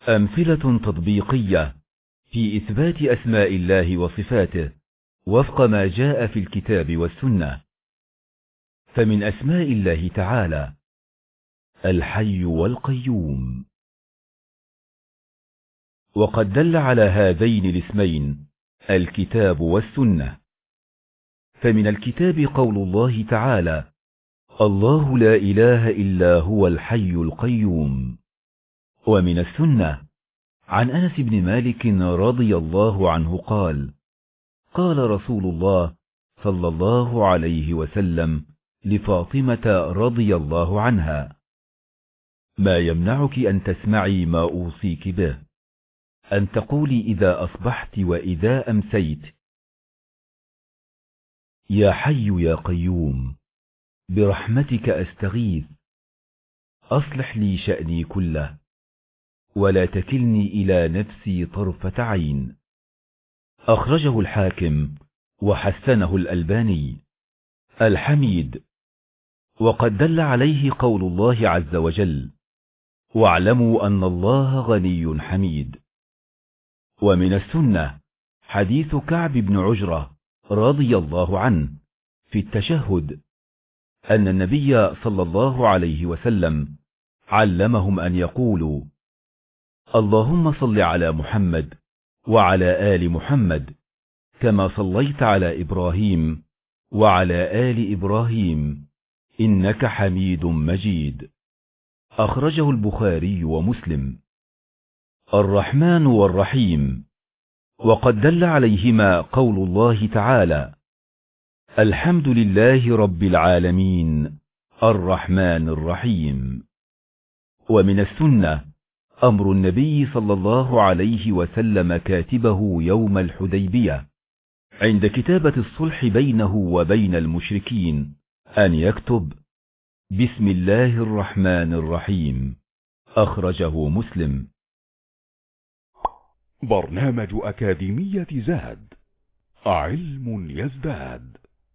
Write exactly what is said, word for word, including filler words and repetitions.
أمثلة تطبيقية في إثبات أسماء الله وصفاته وفق ما جاء في الكتاب والسنة. فمن أسماء الله تعالى الحي والقيوم، وقد دل على هذين الاسمين الكتاب والسنة. فمن الكتاب قول الله تعالى: الله لا إله إلا هو الحي القيوم. ومن السنة عن أنس بن مالك رضي الله عنه قال: قال رسول الله صلى الله عليه وسلم لفاطمة رضي الله عنها: ما يمنعك أن تسمعي ما أوصيك به، أن تقولي إذا أصبحت وإذا أمسيت: يا حي يا قيوم برحمتك أستغيث، أصلح لي شأني كله ولا تكلني إلى نفسي طرفة عين. أخرجه الحاكم وحسنه الألباني. الحميد، وقد دل عليه قول الله عز وجل: واعلموا أن الله غني حميد. ومن السنة حديث كعب بن عجرة رضي الله عنه في التشهد أن النبي صلى الله عليه وسلم علمهم أن يقولوا: اللهم صل على محمد وعلى آل محمد كما صليت على إبراهيم وعلى آل إبراهيم إنك حميد مجيد. أخرجه البخاري ومسلم. الرحمن والرحيم، وقد دل عليهما قول الله تعالى: الحمد لله رب العالمين الرحمن الرحيم. ومن السنة أمر النبي صلى الله عليه وسلم كاتبه يوم الحديبية عند كتابة الصلح بينه وبين المشركين أن يكتب: بسم الله الرحمن الرحيم. أخرجه مسلم. برنامج أكاديمية زاد، علم يزداد.